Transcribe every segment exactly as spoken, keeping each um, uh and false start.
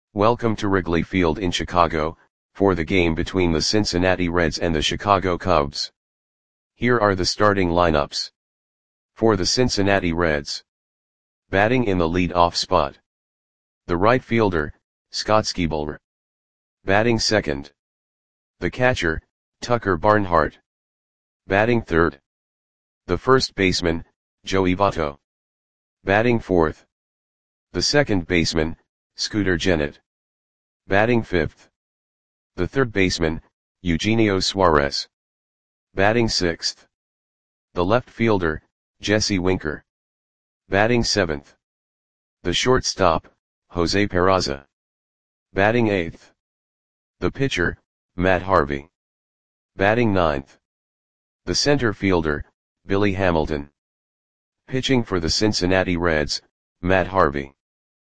Welcome to Wrigley Field in Chicago, for the game between the Cincinnati Reds and the Chicago Cubs. Here are the starting lineups. For the Cincinnati Reds. Batting in the lead-off spot. The right fielder, Scott Skiba. Batting second. The catcher, Tucker Barnhart. Batting third. The first baseman, Joey Votto. Batting fourth. The second baseman, Scooter Gennett. Batting fifth. The third baseman, Eugenio Suarez. Batting sixth. The left fielder, Jesse Winker. Batting seventh. The shortstop, Jose Peraza. Batting eighth. The pitcher, Matt Harvey. Batting ninth. The center fielder, Billy Hamilton. Pitching for the Cincinnati Reds, Matt Harvey.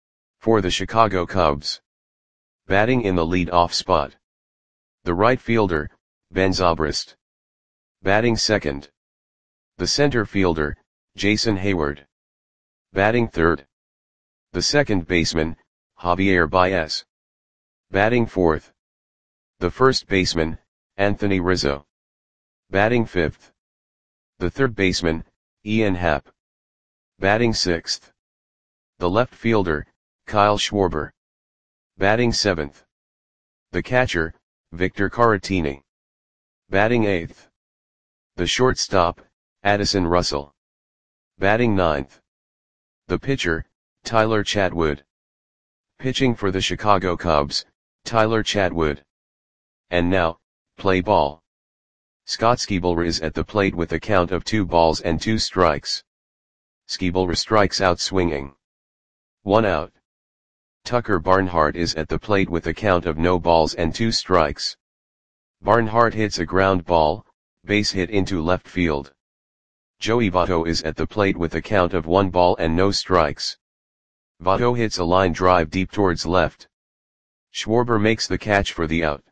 For the Chicago Cubs. Batting in the lead-off spot. The right fielder, Ben Zobrist. Batting second. The center fielder, Jason Heyward. Batting third. The second baseman, Javier Baez. Batting fourth. The first baseman, Anthony Rizzo. Batting fifth. The third baseman, Ian Happ. Batting sixth. The left fielder, Kyle Schwarber. Batting seventh. The catcher, Victor Caratini. Batting eighth. The shortstop, Addison Russell. Batting ninth. The pitcher, Tyler Chatwood. Pitching for the Chicago Cubs, Tyler Chatwood. And now, play ball. Scott Skiba is at the plate with a count of two balls and two strikes. Skiba strikes out swinging. One out. Tucker Barnhart is at the plate with a count of no balls and two strikes. Barnhart hits a ground ball, base hit into left field. Joey Votto is at the plate with a count of one ball and no strikes. Votto hits a line drive deep towards left. Schwarber makes the catch for the out.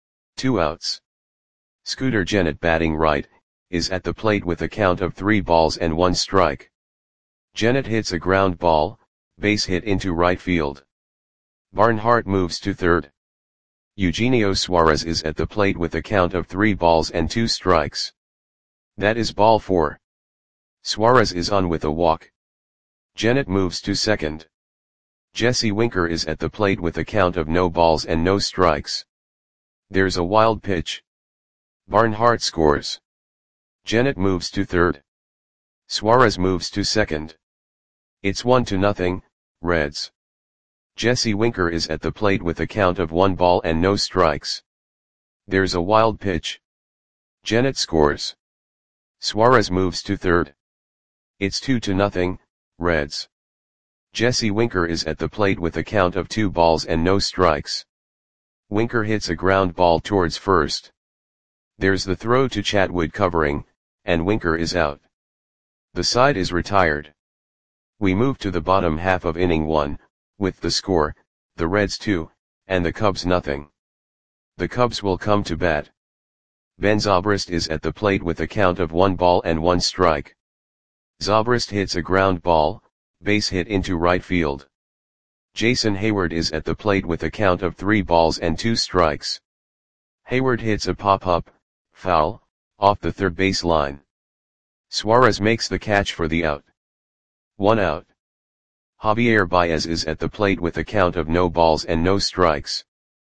Two outs. Scooter Gennett, batting right, is at the plate with a count of three balls and one strike. Gennett hits a ground ball, base hit into right field. Barnhart moves to third. Eugenio Suarez is at the plate with a count of three balls and two strikes. That is ball four. Suarez is on with a walk. Gennett moves to second. Jesse Winker is at the plate with a count of no balls and no strikes. There's a wild pitch. Barnhart scores. Gennett moves to third. Suarez moves to second. It's one to nothing, Reds. Jesse Winker is at the plate with a count of one ball and no strikes. There's a wild pitch. Gennett scores. Suarez moves to third. It's two to nothing, Reds. Jesse Winker is at the plate with a count of two balls and no strikes. Winker hits a ground ball towards first. There's the throw to Chatwood covering, and Winker is out. The side is retired. We move to the bottom half of inning one, with the score, the Reds two, and the Cubs nothing. The Cubs will come to bat. Ben Zobrist is at the plate with a count of one ball and one strike. Zobrist hits a ground ball, base hit into right field. Jason Heyward is at the plate with a count of three balls and two strikes. Heyward hits a pop-up, foul, off the third base line. Suarez makes the catch for the out. One out. Javier Baez is at the plate with a count of no balls and no strikes.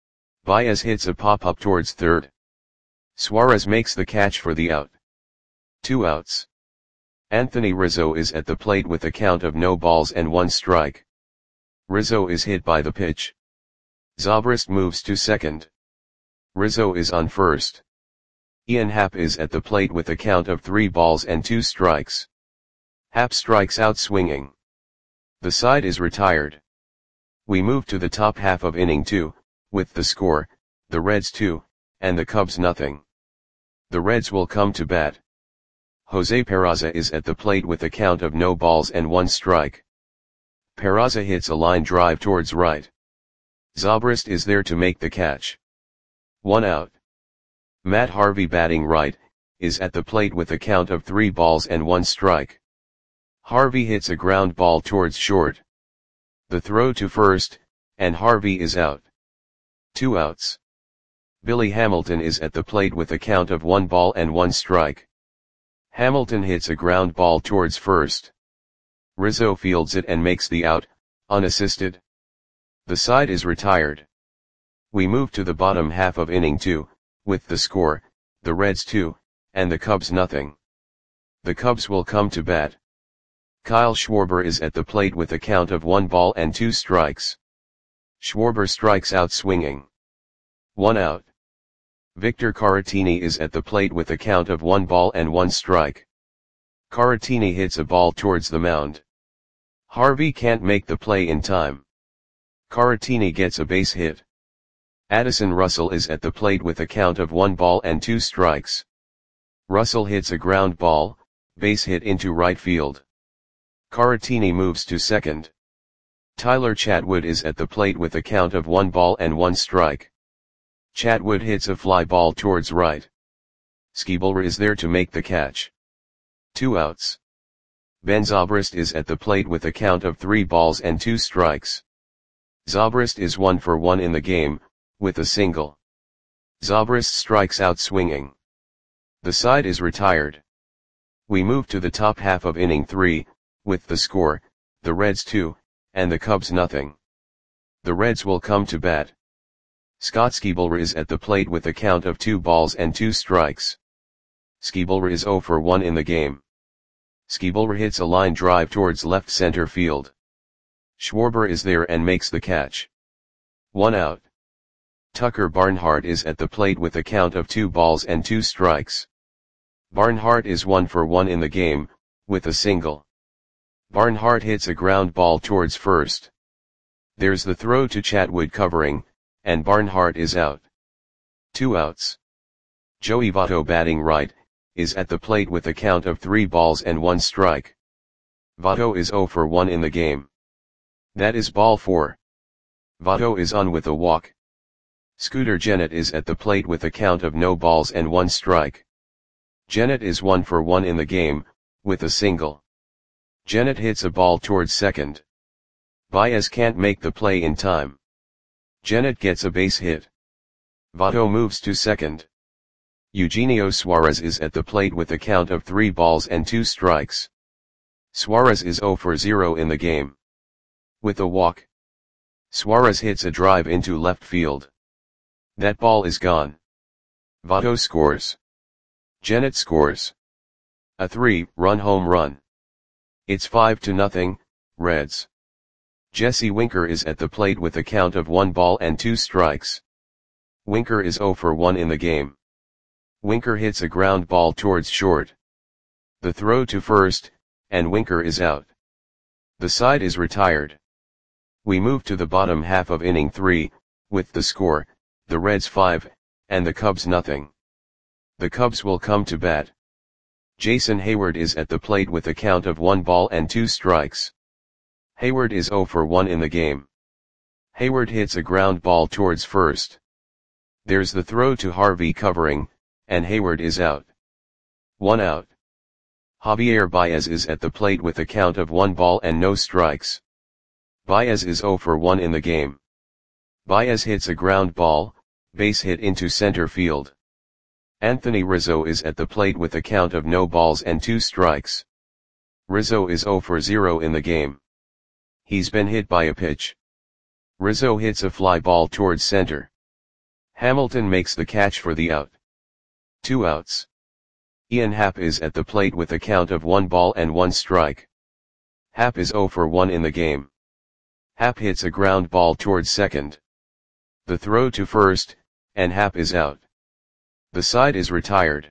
Baez hits a pop-up towards third. Suarez makes the catch for the out. Two outs. Anthony Rizzo is at the plate with a count of no balls and one strike. Rizzo is hit by the pitch. Zobrist moves to second. Rizzo is on first. Ian Happ is at the plate with a count of three balls and two strikes. Happ strikes out swinging. The side is retired. We move to the top half of inning two, with the score, the Reds two, and the Cubs nothing. The Reds will come to bat. Jose Peraza is at the plate with a count of no balls and one strike. Peraza hits a line drive towards right. Zobrist is there to make the catch. One out. Matt Harvey, batting right, is at the plate with a count of three balls and one strike. Harvey hits a ground ball towards short. The throw to first, and Harvey is out. Two outs. Billy Hamilton is at the plate with a count of one ball and one strike. Hamilton hits a ground ball towards first. Rizzo fields it and makes the out, unassisted. The side is retired. We move to the bottom half of inning two, with the score, the Reds two, and the Cubs nothing. The Cubs will come to bat. Kyle Schwarber is at the plate with a count of one ball and two strikes. Schwarber strikes out swinging. One out. Victor Caratini is at the plate with a count of one ball and one strike. Caratini hits a ball towards the mound. Harvey can't make the play in time. Caratini gets a base hit. Addison Russell is at the plate with a count of one ball and two strikes. Russell hits a ground ball, base hit into right field. Caratini moves to second. Tyler Chatwood is at the plate with a count of one ball and one strike. Chatwood hits a fly ball towards right. Schebler is there to make the catch. Two outs. Ben Zobrist is at the plate with a count of three balls and two strikes. Zobrist is one for one in the game, with a single. Zobrist strikes out swinging. The side is retired. We move to the top half of inning three, with the score, the Reds two, and the Cubs nothing. The Reds will come to bat. Scott Schebler is at the plate with a count of two balls and two strikes. Schebler is zero for one in the game. Schebler hits a line drive towards left center field. Schwarber is there and makes the catch. One out. Tucker Barnhart is at the plate with a count of two balls and two strikes. Barnhart is one for one in the game, with a single. Barnhart hits a ground ball towards first. There's the throw to Chatwood covering, and Barnhart is out. Two outs. Joey Votto batting right, is at the plate with a count of three balls and one strike. Votto is zero for one in the game. That is ball four. Votto is on with a walk. Scooter Gennett is at the plate with a count of no balls and one strike. Gennett is one for one in the game, with a single. Gennett hits a ball towards second. Baez can't make the play in time. Gennett gets a base hit. Votto moves to second. Eugenio Suarez is at the plate with a count of three balls and two strikes. Suarez is zero for zero in the game. With a walk. Suarez hits a drive into left field. That ball is gone. Votto scores. Gennett scores. A three-run home run. It's five to nothing, Reds. Jesse Winker is at the plate with a count of one ball and two strikes. Winker is zero for one in the game. Winker hits a ground ball towards short. The throw to first, and Winker is out. The side is retired. We move to the bottom half of inning three, with the score, the Reds five, and the Cubs nothing. The Cubs will come to bat. Jason Hayward is at the plate with a count of one ball and two strikes. Hayward is zero for one in the game. Hayward hits a ground ball towards first. There's the throw to Harvey covering, and Hayward is out. One out. Javier Baez is at the plate with a count of one ball and no strikes. Baez is zero for one in the game. Baez hits a ground ball, base hit into center field. Anthony Rizzo is at the plate with a count of no balls and two strikes. Rizzo is zero for zero in the game. He's been hit by a pitch. Rizzo hits a fly ball towards center. Hamilton makes the catch for the out. Two outs. Ian Happ is at the plate with a count of one ball and one strike. Happ is zero for one in the game. Happ hits a ground ball towards second. The throw to first, and Happ is out. The side is retired.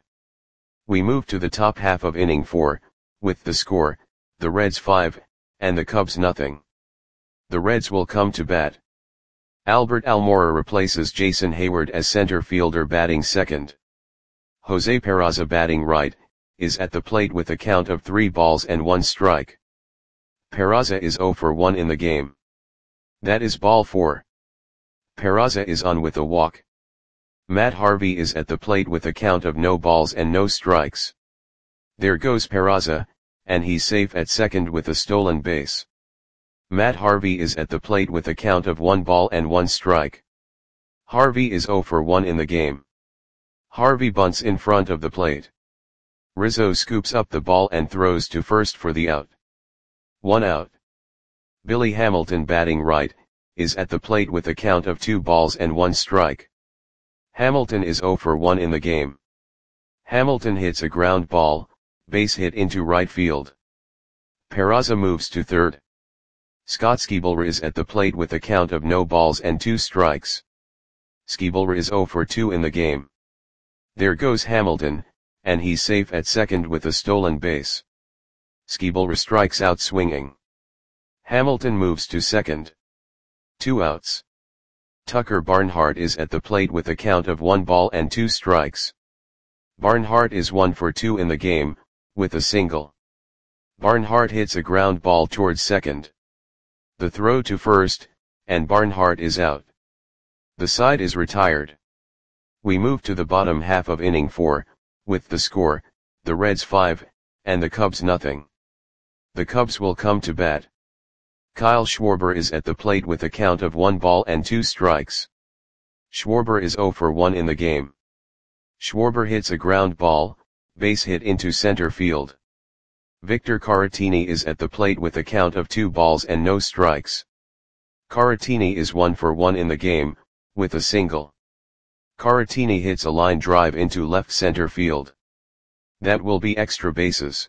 We move to the top half of inning four, with the score, the Reds five, and the Cubs nothing. The Reds will come to bat. Albert Almora replaces Jason Hayward as center fielder batting second. Jose Peraza batting right, is at the plate with a count of three balls and one strike. Peraza is zero for one in the game. That is ball four. Peraza is on with a walk. Matt Harvey is at the plate with a count of no balls and no strikes. There goes Peraza, and he's safe at second with a stolen base. Matt Harvey is at the plate with a count of one ball and one strike. Harvey is zero for one in the game. Harvey bunts in front of the plate. Rizzo scoops up the ball and throws to first for the out. One out. Billy Hamilton, batting right, is at the plate with a count of two balls and one strike. Hamilton is zero for one in the game. Hamilton hits a ground ball, base hit into right field. Peraza moves to third. Scott Skiebler is at the plate with a count of no balls and two strikes. Skiebler is zero for two in the game. There goes Hamilton, and he's safe at second with a stolen base. Skiebler strikes out swinging. Hamilton moves to second. Two outs. Tucker Barnhart is at the plate with a count of one ball and two strikes. Barnhart is one for two in the game, with a single. Barnhart hits a ground ball towards second. The throw to first, and Barnhart is out. The side is retired. We move to the bottom half of inning four, with the score, the Reds five, and the Cubs nothing. The Cubs will come to bat. Kyle Schwarber is at the plate with a count of one ball and two strikes. Schwarber is zero for one in the game. Schwarber hits a ground ball, base hit into center field. Victor Caratini is at the plate with a count of two balls and no strikes. Caratini is one for one in the game, with a single. Caratini hits a line drive into left center field. That will be extra bases.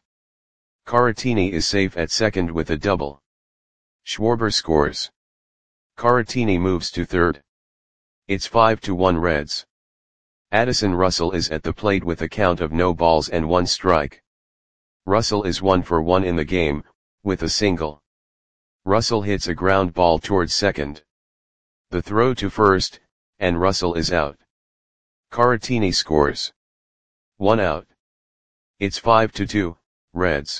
Caratini is safe at second with a double. Schwarber scores. Caratini moves to third. It's five to one Reds. Addison Russell is at the plate with a count of no balls and one strike. Russell is one for one in the game, with a single. Russell hits a ground ball towards second. The throw to first, and Russell is out. Caratini scores. One out. It's five to two, Reds.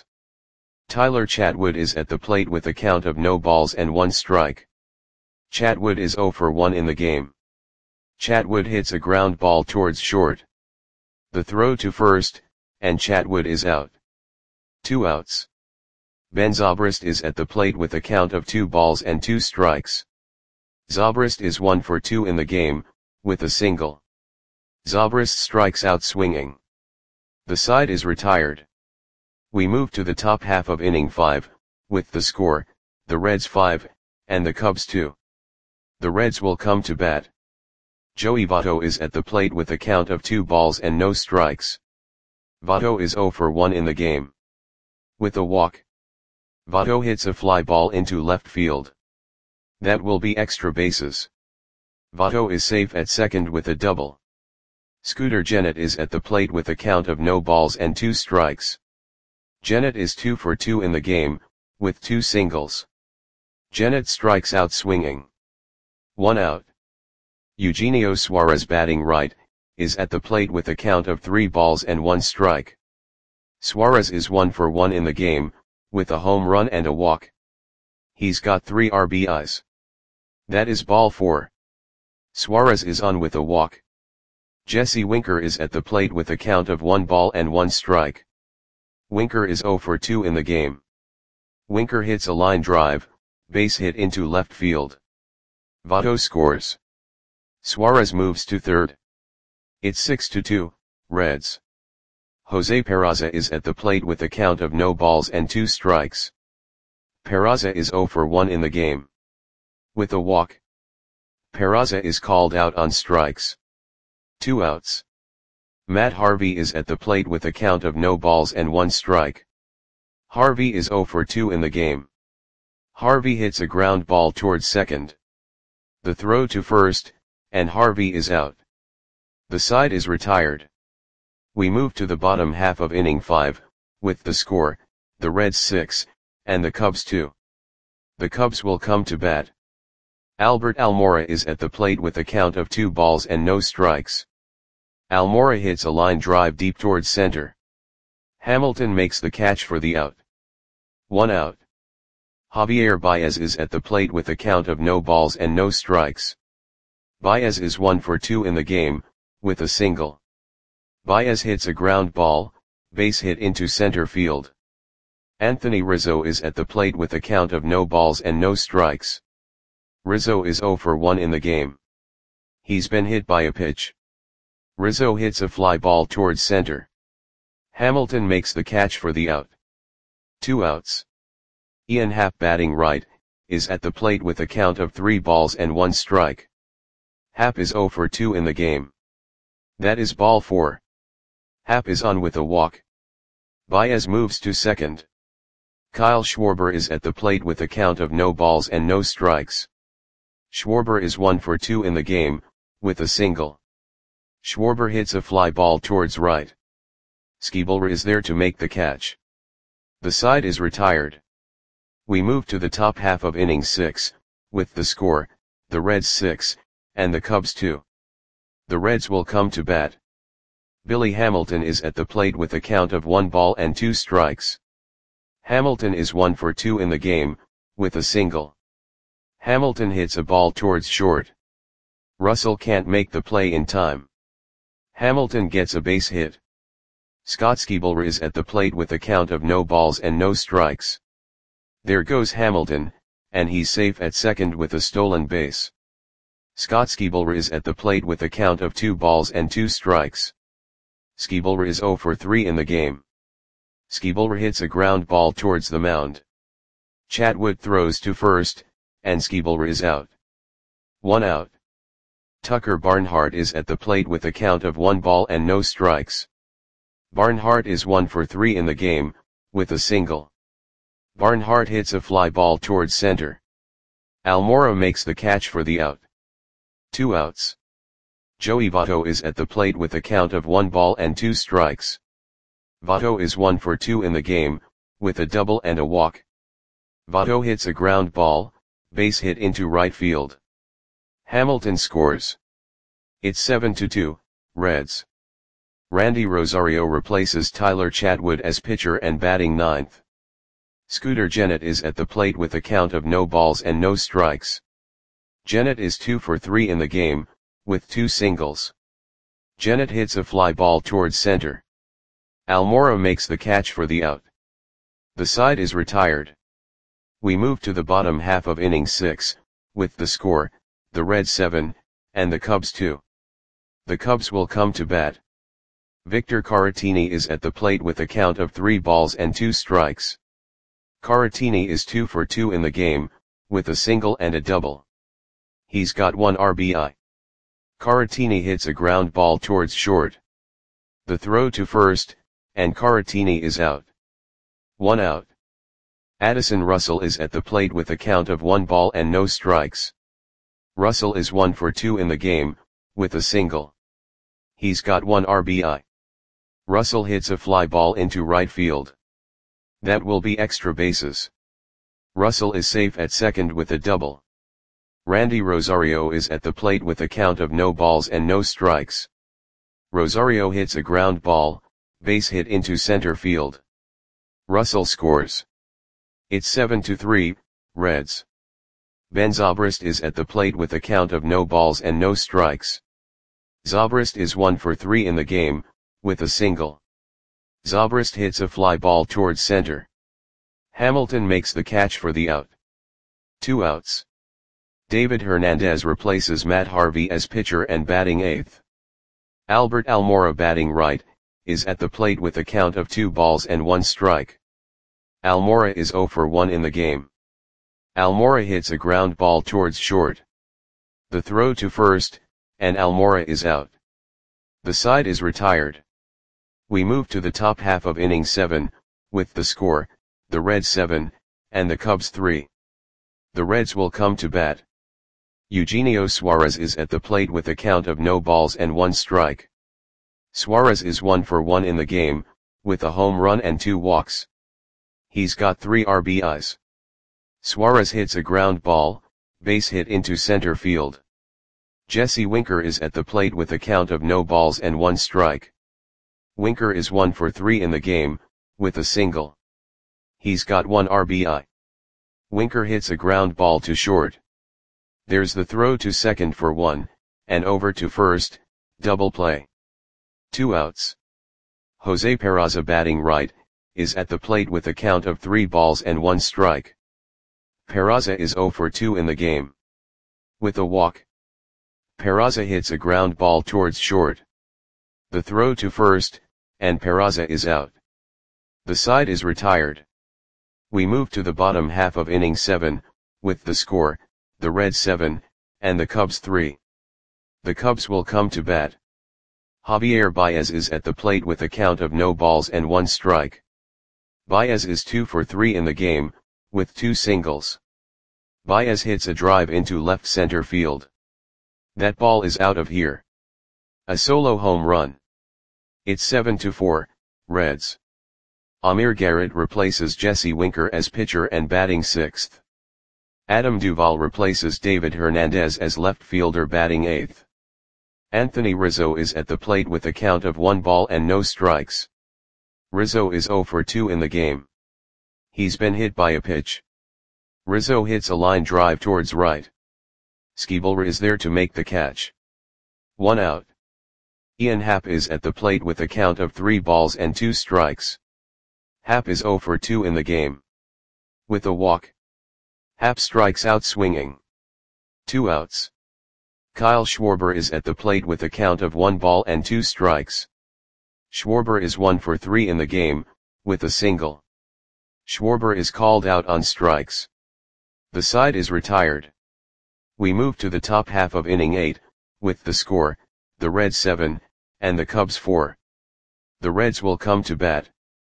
Tyler Chatwood is at the plate with a count of no balls and one strike. Chatwood is zero for one in the game. Chatwood hits a ground ball towards short. The throw to first, and Chatwood is out. Two outs. Ben Zobrist is at the plate with a count of two balls and two strikes. Zobrist is one for two in the game, with a single. Zobrist strikes out swinging. The side is retired. We move to the top half of inning five, with the score, the Reds five, and the Cubs two. The Reds will come to bat. Joey Votto is at the plate with a count of two balls and no strikes. Votto is zero for one in the game. With a walk. Votto hits a fly ball into left field. That will be extra bases. Votto is safe at second with a double. Scooter Gennett is at the plate with a count of no balls and two strikes. Gennett is two for two in the game, with two singles. Gennett strikes out swinging. One out. Eugenio Suarez, batting right, is at the plate with a count of three balls and one strike. Suarez is one for one in the game, with a home run and a walk. He's got three R B Is. That is ball four. Suarez is on with a walk. Jesse Winker is at the plate with a count of one ball and one strike. Winker is zero for two in the game. Winker hits a line drive, base hit into left field. Votto scores. Suarez moves to third. It's six to two, Reds. Jose Peraza is at the plate with a count of no balls and two strikes. Peraza is zero for one in the game. With a walk. Peraza is called out on strikes. Two outs. Matt Harvey is at the plate with a count of no balls and one strike. Harvey is zero for two in the game. Harvey hits a ground ball towards second. The throw to first, and Harvey is out. The side is retired. We move to the bottom half of inning five, with the score, the Reds six, and the Cubs two. The Cubs will come to bat. Albert Almora is at the plate with a count of two balls and no strikes. Almora hits a line drive deep towards center. Hamilton makes the catch for the out. One out. Javier Baez is at the plate with a count of no balls and no strikes. Baez is one for two in the game, with a single. Baez hits a ground ball, base hit into center field. Anthony Rizzo is at the plate with a count of no balls and no strikes. Rizzo is zero for one in the game. He's been hit by a pitch. Rizzo hits a fly ball towards center. Hamilton makes the catch for the out. Two outs. Ian Happ, batting right, is at the plate with a count of three balls and one strike. Happ is zero for two in the game. That is ball four. Happ is on with a walk. Baez moves to second. Kyle Schwarber is at the plate with a count of no balls and no strikes. Schwarber is one for two in the game, with a single. Schwarber hits a fly ball towards right. Schebler is there to make the catch. The side is retired. We move to the top half of inning six, with the score, the Reds six, and the Cubs two. The Reds will come to bat. Billy Hamilton is at the plate with a count of one ball and two strikes. Hamilton is one for two in the game, with a single. Hamilton hits a ball towards short. Russell can't make the play in time. Hamilton gets a base hit. Scott Schebler is at the plate with a count of no balls and no strikes. There goes Hamilton, and he's safe at second with a stolen base. Scott Schebler is at the plate with a count of two balls and two strikes. Schebler is zero for three in the game. Schebler hits a ground ball towards the mound. Chatwood throws to first, and Schebler is out. One out. Tucker Barnhart is at the plate with a count of one ball and no strikes. Barnhart is one for three in the game, with a single. Barnhart hits a fly ball towards center. Almora makes the catch for the out. Two outs. Joey Votto is at the plate with a count of one ball and two strikes. Votto is one for two in the game, with a double and a walk. Votto hits a ground ball, base hit into right field. Hamilton scores. It's seven to two, Reds. Randy Rosario replaces Tyler Chatwood as pitcher and batting ninth. Scooter Gennett is at the plate with a count of no balls and no strikes. Gennett is two for three in the game, with two singles. Gennett hits a fly ball towards center. Almora makes the catch for the out. The side is retired. We move to the bottom half of inning six, with the score, the Reds seven, and the Cubs two. The Cubs will come to bat. Victor Caratini is at the plate with a count of three balls and two strikes. Caratini is two for two in the game, with a single and a double. He's got one R B I. Caratini hits a ground ball towards short. The throw to first, and Caratini is out. One out. Addison Russell is at the plate with a count of one ball and no strikes. Russell is one for two in the game, with a single. He's got one R B I. Russell hits a fly ball into right field. That will be extra bases. Russell is safe at second with a double. Randy Rosario is at the plate with a count of no balls and no strikes. Rosario hits a ground ball, base hit into center field. Russell scores. It's seven to three, Reds. Ben Zobrist is at the plate with a count of no balls and no strikes. Zobrist is one for three in the game, with a single. Zobrist hits a fly ball towards center. Hamilton makes the catch for the out. Two outs. David Hernandez replaces Matt Harvey as pitcher and batting eighth. Albert Almora, batting right, is at the plate with a count of two balls and one strike. Almora is zero for one in the game. Almora hits a ground ball towards short. The throw to first, and Almora is out. The side is retired. We move to the top half of inning seven, with the score, the Reds seven, and the Cubs three. The Reds will come to bat. Eugenio Suarez is at the plate with a count of no balls and one strike. Suarez is one for one in the game, with a home run and two walks. He's got three R B Is. Suarez hits a ground ball, base hit into center field. Jesse Winker is at the plate with a count of no balls and one strike. Winker is one for three in the game, with a single. He's got one R B I. Winker hits a ground ball to short. There's the throw to second for one, and over to first, double play. Two outs. Jose Peraza, batting right, is at the plate with a count of three balls and one strike. Peraza is zero for two in the game. With a walk, Peraza hits a ground ball towards short. The throw to first, and Peraza is out. The side is retired. We move to the bottom half of inning seven, with the score, the Reds seven, and the Cubs three. The Cubs will come to bat. Javier Baez is at the plate with a count of no balls and one strike. Baez is two for three in the game, with two singles. Baez hits a drive into left center field. That ball is out of here. A solo home run. It's seven to four, Reds. Amir Garrett replaces Jesse Winker as pitcher and batting sixth. Adam Duvall replaces David Hernandez as left fielder batting eighth. Anthony Rizzo is at the plate with a count of one ball and no strikes. Rizzo is zero for two in the game. He's been hit by a pitch. Rizzo hits a line drive towards right. Schebler is there to make the catch. One out. Ian Happ is at the plate with a count of three balls and two strikes. Happ is zero for two in the game. With a walk, Happ strikes out swinging. Two outs. Kyle Schwarber is at the plate with a count of one ball and two strikes. Schwarber is one for three in the game, with a single. Schwarber is called out on strikes. The side is retired. We move to the top half of inning eight, with the score, the Reds seven, and the Cubs four. The Reds will come to bat.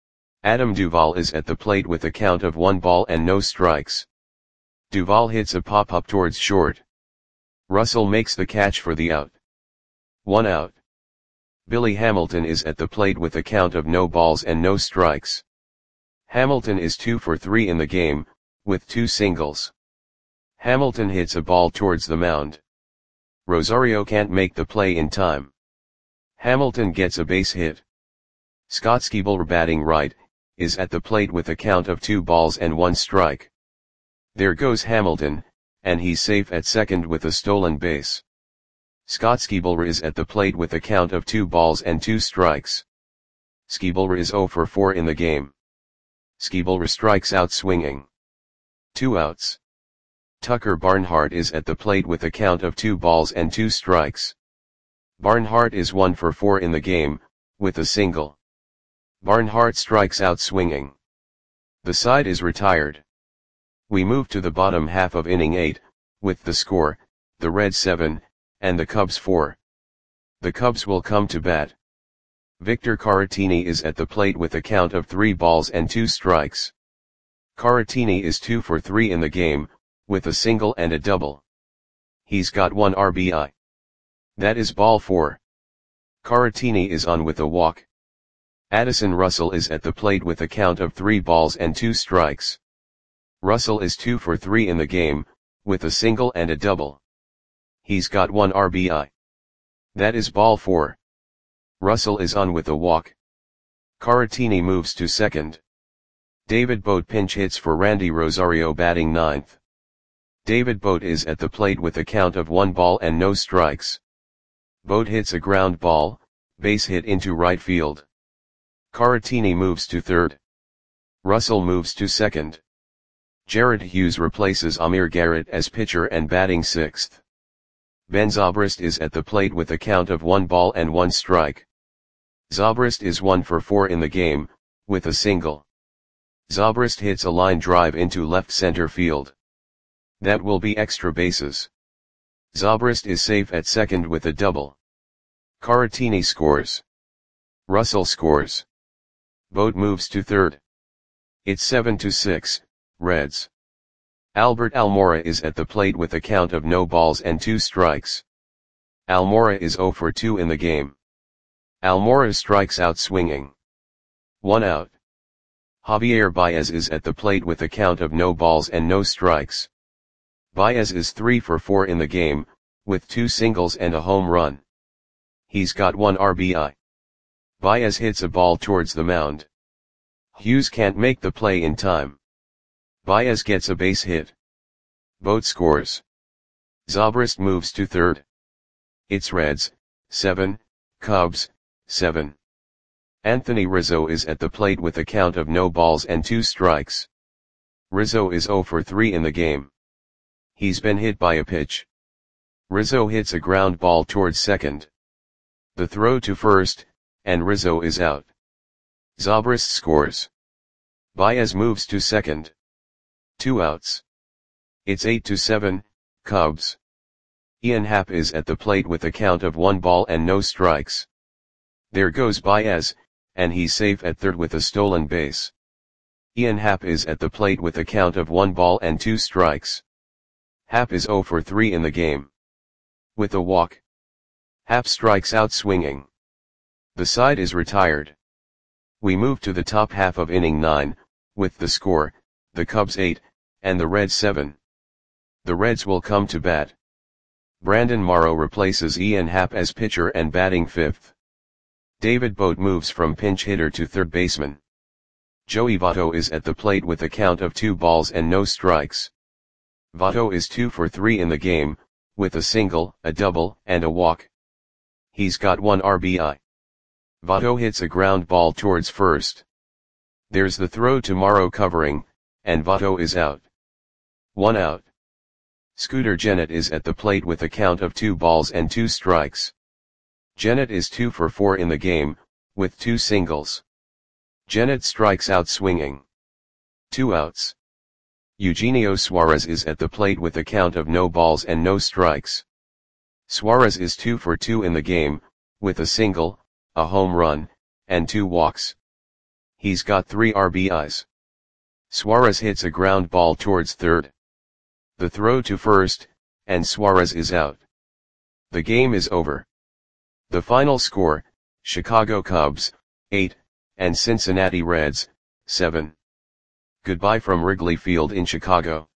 Adam Duvall is at the plate with a count of one ball and no strikes. Duvall hits a pop-up towards short. Russell makes the catch for the out. One out. Billy Hamilton is at the plate with a count of no balls and no strikes. Hamilton is two for three in the game, with two singles. Hamilton hits a ball towards the mound. Rosario can't make the play in time. Hamilton gets a base hit. Scott Schebler, batting right, is at the plate with a count of two balls and one strike. There goes Hamilton, and he's safe at second with a stolen base. Scott Schebler is at the plate with a count of two balls and two strikes. Schebler is zero for four in the game. Schebler strikes out swinging. Two outs. Tucker Barnhart is at the plate with a count of two balls and two strikes. Barnhart is one for four in the game, with a single. Barnhart strikes out swinging. The side is retired. We move to the bottom half of inning eight, with the score, the Reds seven, and the Cubs four. The Cubs will come to bat. Victor Caratini is at the plate with a count of three balls and two strikes. Caratini is two for three in the game, with a single and a double. He's got one R B I. That is ball four. Caratini is on with a walk. Addison Russell is at the plate with a count of three balls and two strikes. Russell is two for three in the game, with a single and a double. He's got one R B I. That is ball four. Russell is on with a walk. Caratini moves to second. David Bote pinch hits for Randy Rosario, batting ninth. David Bote is at the plate with a count of one ball and no strikes. Bote hits a ground ball, base hit into right field. Caratini moves to third. Russell moves to second. Jared Hughes replaces Amir Garrett as pitcher and batting sixth. Ben Zobrist is at the plate with a count of one ball and one strike. Zobrist is one for four in the game, with a single. Zobrist hits a line drive into left center field. That will be extra bases. Zobrist is safe at second with a double. Caratini scores. Russell scores. Bote moves to third. It's seven to six, Reds. Albert Almora is at the plate with a count of no balls and two strikes. Almora is zero for two in the game. Almora strikes out swinging. One out. Javier Baez is at the plate with a count of no balls and no strikes. Baez is three for four in the game, with two singles and a home run. He's got one R B I. Baez hits a ball towards the mound. Hughes can't make the play in time. Baez gets a base hit. Bote scores. Zobrist moves to third. It's Reds, seven, Cubs, seven. Anthony Rizzo is at the plate with a count of no balls and two strikes. Rizzo is zero for three in the game. He's been hit by a pitch. Rizzo hits a ground ball towards second. The throw to first, and Rizzo is out. Zobrist scores. Baez moves to second. Two outs. It's eight to seven, Cubs. Ian Happ is at the plate with a count of one ball and no strikes. There goes Baez, and he's safe at third with a stolen base. Ian Happ is at the plate with a count of one ball and two strikes. Happ is zero for three in the game. With a walk. Happ strikes out swinging. The side is retired. We move to the top half of inning nine, with the score, the Cubs eight, and the Reds seven. The Reds will come to bat. Brandon Morrow replaces Ian Happ as pitcher and batting fifth. David Bote moves from pinch hitter to third baseman. Joey Votto is at the plate with a count of two balls and no strikes. Votto is two for three in the game, with a single, a double, and a walk. He's got one R B I. Votto hits a ground ball towards first. There's the throw to Morrow covering, and Votto is out. One out. Scooter Gennett is at the plate with a count of two balls and two strikes. Gennett is two for four in the game, with two singles. Gennett strikes out swinging. Two outs. Eugenio Suarez is at the plate with a count of no balls and no strikes. Suarez is two for two in the game, with a single, a home run, and two walks. He's got three R B Is. Suarez hits a ground ball towards third. The throw to first, and Suarez is out. The game is over. The final score, Chicago Cubs, eight, and Cincinnati Reds, seven. Goodbye from Wrigley Field in Chicago.